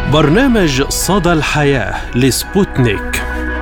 برنامج صدى الحياة لسبوتنيك.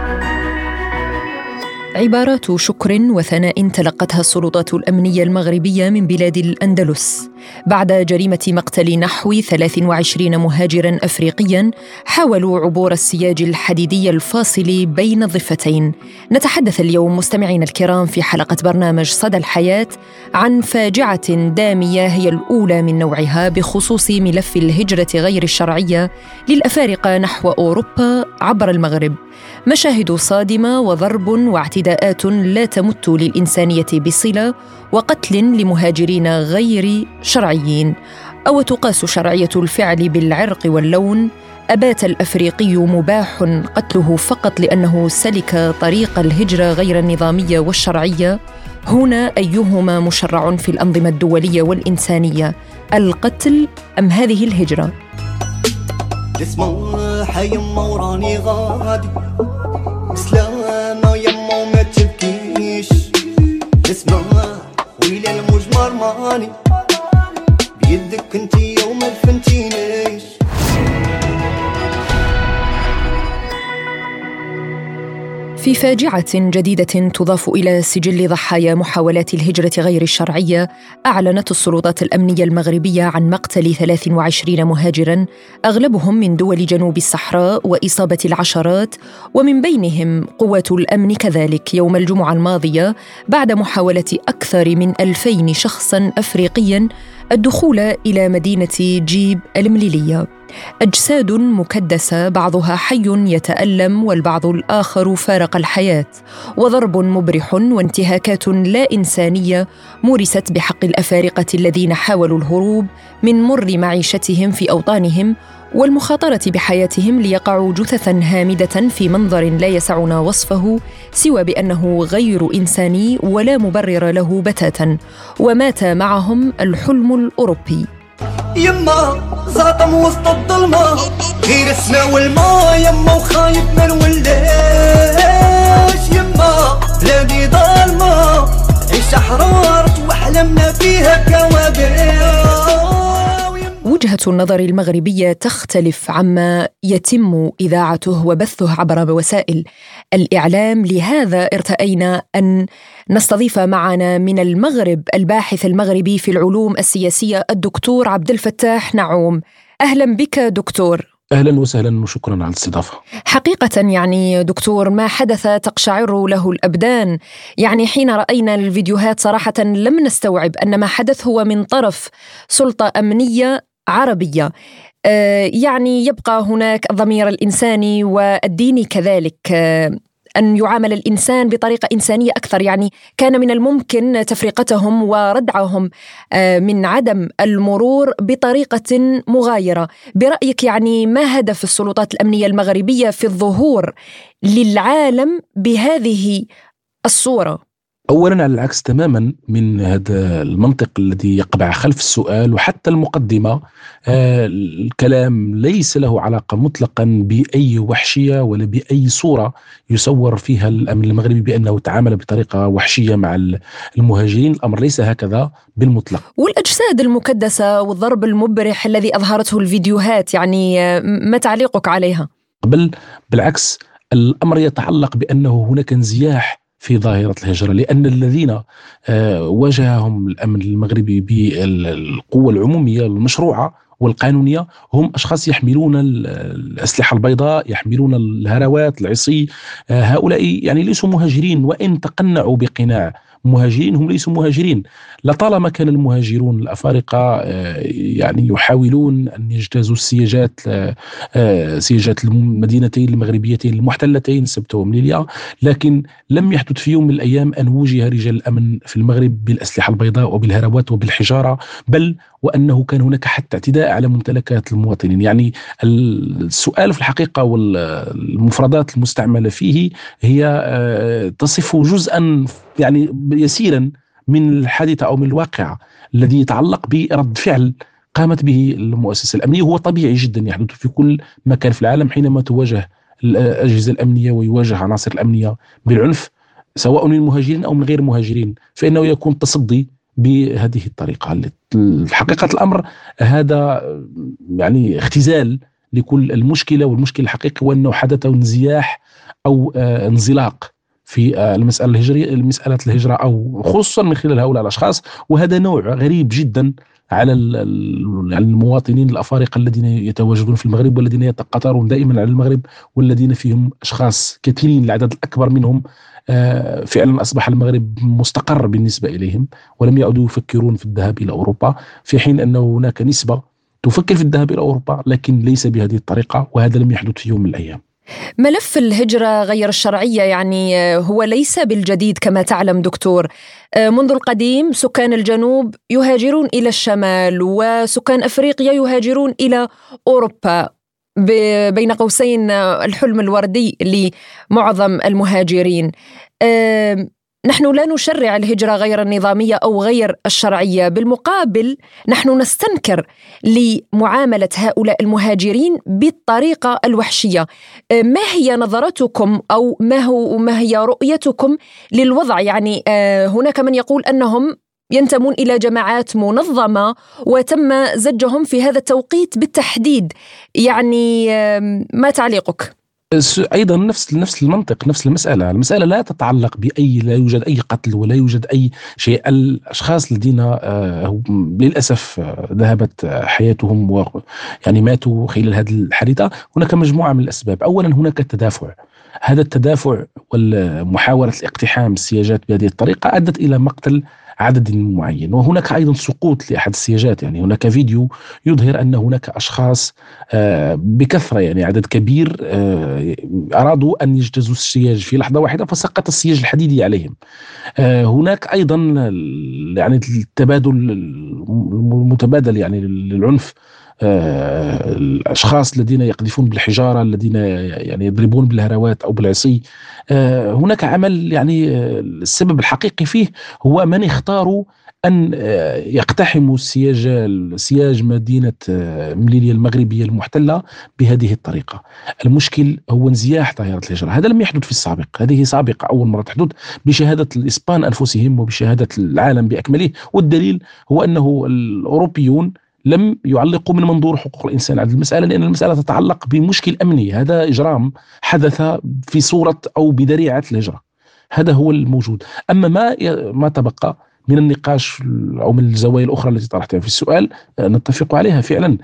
عبارات شكر وثناء تلقتها السلطات الأمنية المغربية من بلاد الأندلس بعد جريمة مقتل نحو 23 مهاجراً أفريقياً حاولوا عبور السياج الحديدي الفاصل بين الضفتين. نتحدث اليوم مستمعينا الكرام في حلقة برنامج صدى الحياة عن فاجعة دامية هي الأولى من نوعها بخصوص ملف الهجرة غير الشرعية للأفارقة نحو أوروبا عبر المغرب. مشاهد صادمة وضرب واعتداءات لا تمت للإنسانية بصلة وقتل لمهاجرين غير شرعيين. أو تقاس شرعية الفعل بالعرق واللون؟ أبات الأفريقي مباح قتله فقط لأنه سلك طريق الهجرة غير النظامية والشرعية؟ هنا أيهما مشرع في الأنظمة الدولية والإنسانية، القتل أم هذه الهجرة؟ اسمع يما وراني غادي بسلامة يما وما تبكيش. اسمع ويلي المجمر ماني بيدك انتي وما دفنتينيش. في فاجعة جديدة تضاف إلى سجل ضحايا محاولات الهجرة غير الشرعية، أعلنت السلطات الأمنية المغربية عن مقتل 23 مهاجراً أغلبهم من دول جنوب الصحراء وإصابة العشرات ومن بينهم قوات الأمن كذلك يوم الجمعة الماضية بعد محاولة أكثر من 2000 شخصاً أفريقياً الدخول إلى مدينة جيب المليلية. أجساد مكدسة بعضها حي يتألم والبعض الآخر فارق الحياة، وضرب مبرح وانتهاكات لا إنسانية مورست بحق الأفارقة الذين حاولوا الهروب من مر معيشتهم في أوطانهم والمخاطرة بحياتهم ليقعوا جثثاً هامدة في منظر لا يسعنا وصفه سوى بأنه غير إنساني ولا مبرر له بتاتا. ومات معهم الحلم الأوروبي. يما زاطم وسط الظلمة غير السماء والماء يما وخايف من ولاش. يما بلادي ظلمة عيش حرارة وأحلامنا فيها كوابيس. وجهة النظر المغربية تختلف عما يتم إذاعته وبثه عبر وسائل الإعلام، لهذا ارتأينا أن نستضيف معنا من المغرب الباحث المغربي في العلوم السياسية الدكتور عبد الفتاح نعوم. أهلا بك دكتور. أهلا وسهلا وشكرا على الاستضافة. حقيقة يعني دكتور ما حدث تقشعر له الأبدان. يعني حين رأينا الفيديوهات صراحة لم نستوعب أن ما حدث هو من طرف سلطة أمنية عربية. يعني يبقى هناك الضمير الإنساني والديني كذلك، أن يعامل الإنسان بطريقة إنسانية أكثر. يعني كان من الممكن تفرقتهم وردعهم من عدم المرور بطريقة مغايرة. برأيك يعني ما هدف السلطات الأمنية المغربية في الظهور للعالم بهذه الصورة؟ أولا على العكس تماما من هذا المنطق الذي يقبع خلف السؤال وحتى المقدمة. الكلام ليس له علاقة مطلقا بأي وحشية ولا بأي صورة يصور فيها الأمن المغربي بأنه تعامل بطريقة وحشية مع المهاجرين. الأمر ليس هكذا بالمطلق. والأجساد المكدسة والضرب المبرح الذي أظهرته الفيديوهات، يعني ما تعليقك عليها؟ بل بالعكس، الأمر يتعلق بأنه هناك انزياح في ظاهرة الهجرة، لأن الذين واجههم الأمن المغربي بالقوة العمومية المشروعة والقانونية هم أشخاص يحملون الأسلحة البيضاء، يحملون الهروات، العصي. هؤلاء يعني ليسوا مهاجرين، وإن تقنعوا بقناع مهاجرين هم ليسوا مهاجرين. لطالما كان المهاجرون الأفارقة يعني يحاولون أن يجتازوا سياجات المدينتين المغربيتين المحتلتين سبتة ومليلية، لكن لم يحدث في يوم من الأيام أن وجه رجال الأمن في المغرب بالأسلحة البيضاء وبالهروات وبالحجارة، بل وأنه كان هناك حتى اعتداء على ممتلكات المواطنين. يعني السؤال في الحقيقة والمفردات المستعملة فيه هي تصف جزءا يعني يسيرا من الحادثة أو من الواقع الذي يتعلق برد فعل قامت به المؤسسة الأمنية. هو طبيعي جدا يحدث في كل مكان في العالم حينما تواجه الأجهزة الأمنية ويواجه عناصر الأمنية بالعنف سواء من المهاجرين أو من غير المهاجرين، فإنه يكون تصدي بهذه الطريقة. الحقيقة الأمر هذا يعني اختزال لكل المشكلة. والمشكلة الحقيقي هو أنه حدث انزياح أو انزلاق في المسألة الهجرية، مسألة الهجرة، أو خصوصا من خلال هؤلاء الأشخاص. وهذا نوع غريب جدا على المواطنين الأفارقة الذين يتواجدون في المغرب والذين يتقاطرون دائما على المغرب، والذين فيهم أشخاص كثيرين، العدد الأكبر منهم فعلا أصبح المغرب مستقر بالنسبة إليهم، ولم يعودوا يفكرون في الذهاب إلى أوروبا، في حين أنه هناك نسبة تفكر في الذهاب إلى أوروبا لكن ليس بهذه الطريقة، وهذا لم يحدث في يوم من الأيام. ملف الهجرة غير الشرعية يعني هو ليس بالجديد كما تعلم دكتور. منذ القديم سكان الجنوب يهاجرون إلى الشمال، وسكان أفريقيا يهاجرون إلى أوروبا، بين قوسين الحلم الوردي لمعظم المهاجرين. نحن لا نشرع الهجرة غير النظامية أو غير الشرعية، بالمقابل نحن نستنكر لمعاملة هؤلاء المهاجرين بالطريقة الوحشية. ما هي نظرتكم أو ما هي رؤيتكم للوضع؟ يعني هناك من يقول أنهم ينتمون إلى جماعات منظمة وتم زجهم في هذا التوقيت بالتحديد، يعني ما تعليقك؟ أيضا نفس المنطق، نفس المسألة لا تتعلق لا يوجد أي قتل ولا يوجد أي شيء. الأشخاص الذين للأسف ذهبت حياتهم يعني ماتوا خلال هذه الحادثة، هناك مجموعة من الأسباب. أولا هناك التدافع، هذا التدافع والمحاولة الاقتحام السياجات بهذه الطريقة أدت إلى مقتل عدد معين. وهناك أيضا سقوط لأحد السياجات، يعني هناك فيديو يظهر أن هناك أشخاص بكثرة، يعني عدد كبير، أرادوا أن يجتازوا السياج في لحظة واحدة فسقط السياج الحديدي عليهم. هناك أيضا يعني التبادل المتبادل يعني للعنف، الأشخاص الذين يقذفون بالحجارة، الذين يعني يضربون بالهروات أو بالعصي. هناك عمل يعني السبب الحقيقي فيه هو من اختاروا أن يقتحموا سياج مدينة مليليا المغربية المحتلة بهذه الطريقة. المشكل هو انزياح ظاهرة الهجرة، هذا لم يحدث في السابق، هذه سابقة أول مرة تحدث بشهادة الإسبان أنفسهم وبشهادة العالم بأكمله. والدليل هو أنه الأوروبيون لم يعلقوا من منظور حقوق الإنسان على المسألة، لأن المسألة تتعلق بمشكل أمني، هذا إجرام حدث في صورة أو بذريعة الهجرة، هذا هو الموجود. أما ما تبقى من النقاش أو من الزوايا الأخرى التي طرحتها في السؤال نتفق عليها فعلا.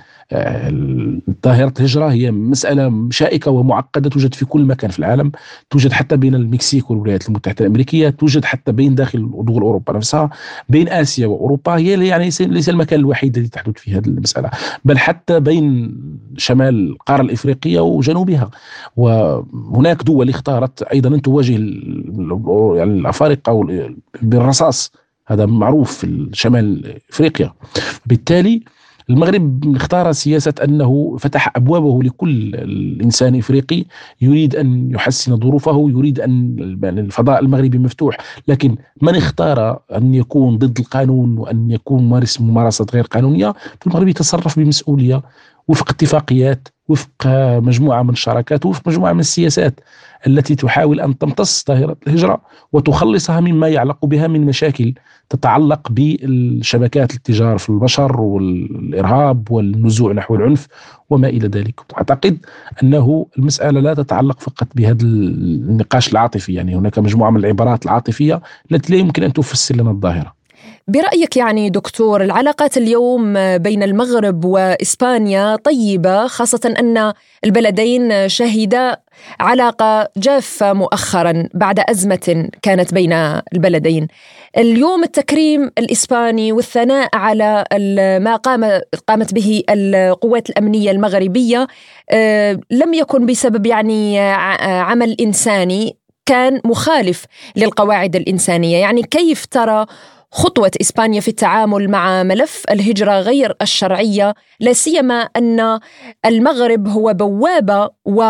ظاهرة الهجرة هي مسألة شائكة ومعقدة، توجد في كل مكان في العالم، توجد حتى بين المكسيك والولايات المتحدة الأمريكية، توجد حتى بين داخل دول أوروبا نفسها، بين آسيا وأوروبا. هي يعني ليس المكان الوحيد الذي تحدث فيه هذه المسألة، بل حتى بين شمال القارة الإفريقية وجنوبها. وهناك دول اختارت أيضا أن تواجه يعني الأفارقة بالرصاص، هذا معروف في شمال إفريقيا. بالتالي المغرب اختار سياسة أنه فتح أبوابه لكل الإنسان إفريقي يريد أن يحسن ظروفه، يريد أن الفضاء المغربي مفتوح. لكن من اختار أن يكون ضد القانون وأن يكون مارس ممارسات غير قانونية في المغرب يتصرف بمسؤولية وفق اتفاقيات، وفق مجموعة من الشراكات، وفق مجموعة من السياسات التي تحاول أن تمتص ظاهرة الهجرة وتخلصها مما يعلق بها من مشاكل تتعلق بالشبكات التجار في البشر والإرهاب والنزوع نحو العنف وما إلى ذلك. أعتقد أنه المسألة لا تتعلق فقط بهذا النقاش العاطفي، يعني هناك مجموعة من العبارات العاطفية التي لا يمكن أن تفسر لنا الظاهرة. برأيك يعني دكتور، العلاقات اليوم بين المغرب وإسبانيا طيبة، خاصة أن البلدين شهدا علاقة جافة مؤخرا بعد أزمة كانت بين البلدين. اليوم التكريم الإسباني والثناء على ما قامت به القوات الأمنية المغربية لم يكن بسبب يعني عمل إنساني، كان مخالف للقواعد الإنسانية. يعني كيف ترى خطوة إسبانيا في التعامل مع ملف الهجرة غير الشرعية، لا سيما أن المغرب هو بوابة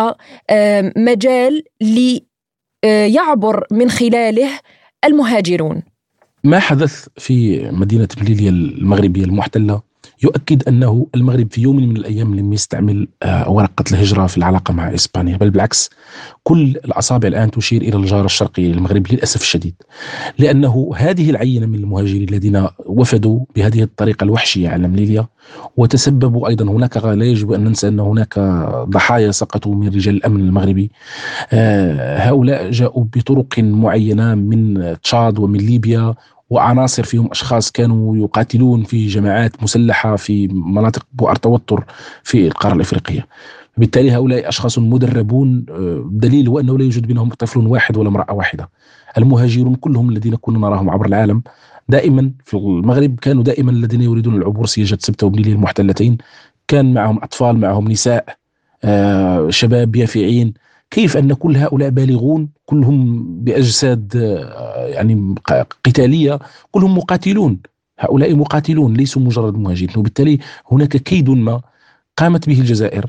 ومجال ليعبر من خلاله المهاجرون؟ ما حدث في مدينة مليليا المغربية المحتلة يؤكد أنه المغرب في يوم من الأيام لم يستعمل ورقة الهجرة في العلاقة مع إسبانيا، بل بالعكس كل الأصابع الآن تشير إلى الجار الشرقي للمغرب للأسف الشديد، لأنه هذه العينة من المهاجرين الذين وفدوا بهذه الطريقة الوحشية على مليليا وتسببوا أيضا هناك، لا يجب أن ننسى أن هناك ضحايا سقطوا من رجال الأمن المغربي. هؤلاء جاءوا بطرق معينة من تشاد ومن ليبيا، وعناصر فيهم أشخاص كانوا يقاتلون في جماعات مسلحة في مناطق بؤر توتر في القارة الإفريقية. بالتالي هؤلاء أشخاص مدربون، دليل هو أنه لا يوجد بينهم طفل واحد ولا امرأة واحدة. المهاجرون كلهم الذين كنا نراهم عبر العالم دائما في المغرب كانوا دائما الذين يريدون العبور سياجة سبتة وبنيلية المحتلتين، كان معهم أطفال، معهم نساء، شباب يافعين. كيف أن كل هؤلاء بالغون كلهم بأجساد يعني قتالية، كلهم مقاتلون، هؤلاء مقاتلون ليسوا مجرد مهاجرين. وبالتالي هناك كيد ما قامت به الجزائر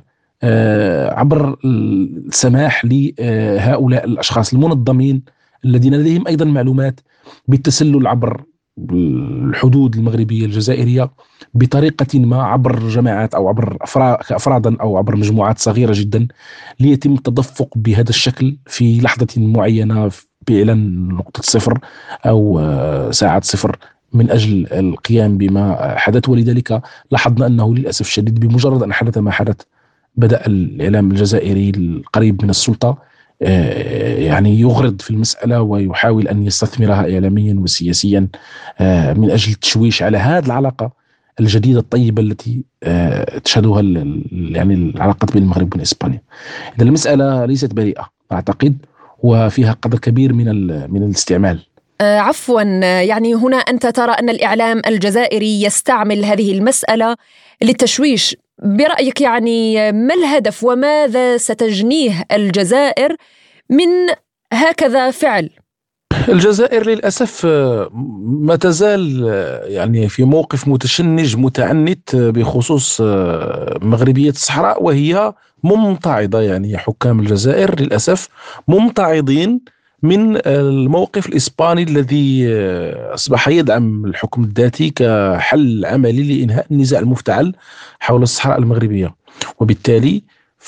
عبر السماح لهؤلاء الأشخاص المنظمين الذين لديهم أيضا معلومات بالتسلل عبر الحدود المغربية الجزائرية بطريقة ما، عبر جماعات أو عبر أفرادا أو عبر مجموعات صغيرة جدا، ليتم التدفق بهذا الشكل في لحظة معينة بإعلان نقطة صفر أو ساعة صفر من أجل القيام بما حدث. ولذلك لاحظنا أنه للأسف الشديد بمجرد أن حدث ما حدث بدأ الإعلام الجزائري القريب من السلطة يعني يغرد في المسألة ويحاول أن يستثمرها إعلاميا وسياسيا من أجل التشويش على هذه العلاقة الجديدة الطيبة التي تشهدها يعني العلاقات بين المغرب وبين إسبانيا. إذا المسألة ليست بريئة أعتقد، وفيها قدر كبير من الاستعمال. عفوا، يعني هنا أنت ترى أن الإعلام الجزائري يستعمل هذه المسألة للتشويش. برأيك يعني ما الهدف وماذا ستجنيه الجزائر من هكذا فعل؟ الجزائر للأسف ما تزال يعني في موقف متشنج متعنت بخصوص مغربية الصحراء، وهي ممتعضة. يعني حكام الجزائر للأسف ممتعضين من الموقف الإسباني الذي أصبح يدعم الحكم الذاتي كحل عملي لإنهاء النزاع المفتعل حول الصحراء المغربية. وبالتالي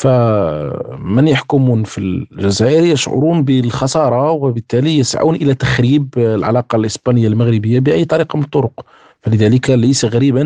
فمن يحكمون في الجزائر يشعرون بالخسارة، وبالتالي يسعون إلى تخريب العلاقة الإسبانية المغربية بأي طريقة من الطرق. فلذلك ليس غريبا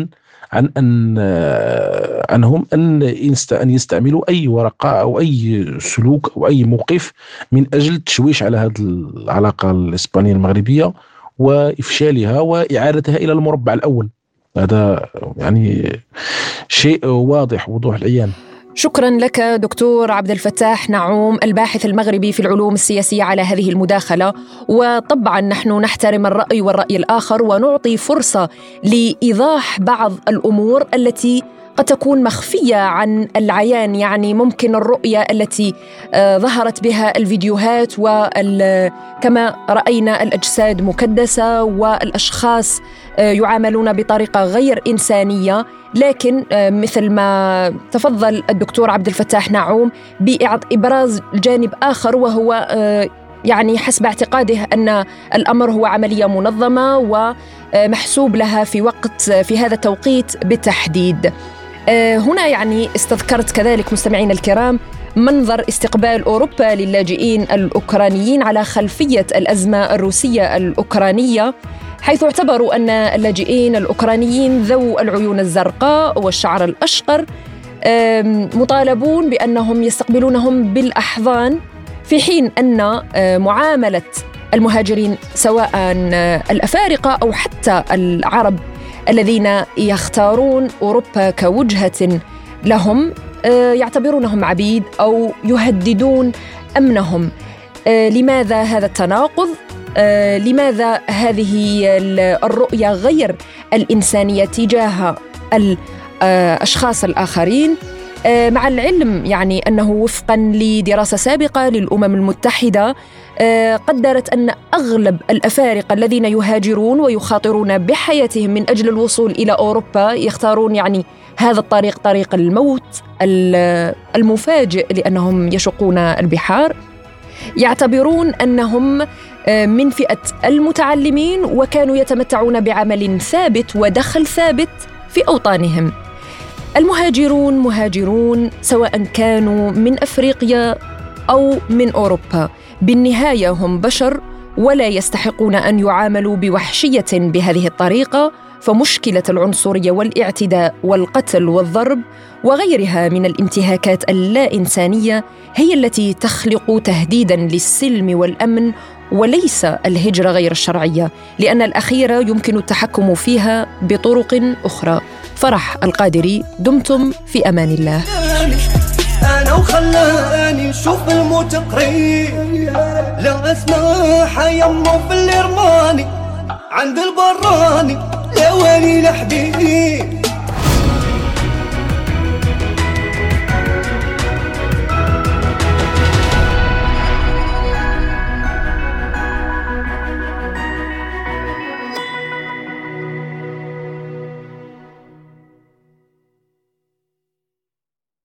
عنهم أن يستعملوا أي ورقة أو أي سلوك أو أي موقف من أجل التشويش على هذه العلاقة الإسبانية المغربية وإفشالها وإعادتها إلى المربع الأول. هذا يعني شيء واضح وضوح العيان. شكرا لك دكتور عبد الفتاح نعوم، الباحث المغربي في العلوم السياسية، على هذه المداخلة. وطبعا نحن نحترم الرأي والرأي الآخر ونعطي فرصة لإيضاح بعض الأمور التي قد تكون مخفية عن العيان. يعني ممكن الرؤية التي ظهرت بها الفيديوهات وكما رأينا الأجساد مكدسة والأشخاص يعاملون بطريقة غير إنسانية، لكن مثل ما تفضل الدكتور عبد الفتاح نعوم بإبراز الجانب آخر، وهو يعني حسب اعتقاده أن الأمر هو عملية منظمة ومحسوب لها في هذا التوقيت بالتحديد. هنا يعني استذكرت كذلك مستمعين الكرام منظر استقبال أوروبا للاجئين الأوكرانيين على خلفية الأزمة الروسية الأوكرانية، حيث اعتبروا أن اللاجئين الأوكرانيين ذو العيون الزرقاء والشعر الأشقر مطالبون بأنهم يستقبلونهم بالأحضان، في حين أن معاملة المهاجرين سواء الأفارقة أو حتى العرب الذين يختارون أوروبا كوجهة لهم يعتبرونهم عبيد أو يهددون أمنهم. لماذا هذا التناقض؟ لماذا هذه الرؤية غير الإنسانية تجاه الأشخاص الآخرين؟ مع العلم يعني أنه وفقاً لدراسة سابقة للأمم المتحدة قدرت أن أغلب الأفارقة الذين يهاجرون ويخاطرون بحياتهم من أجل الوصول إلى أوروبا يختارون يعني هذا الطريق، طريق الموت المفاجئ لأنهم يشقون البحار. يعتبرون أنهم من فئة المتعلمين وكانوا يتمتعون بعمل ثابت ودخل ثابت في أوطانهم. المهاجرون مهاجرون سواء كانوا من أفريقيا أو من أوروبا، بالنهاية هم بشر ولا يستحقون أن يعاملوا بوحشية بهذه الطريقة. فمشكلة العنصرية والاعتداء والقتل والضرب وغيرها من الانتهاكات اللا إنسانية هي التي تخلق تهديداً للسلم والأمن، وليس الهجرة غير الشرعية، لأن الأخيرة يمكن التحكم فيها بطرق أخرى. فرح القادري، دمتم في أمان الله. أنا وخلاني نشوف الموت قريب، لا أسمح يمه في الإرماني عند البراني، يا ويلي لحبيبي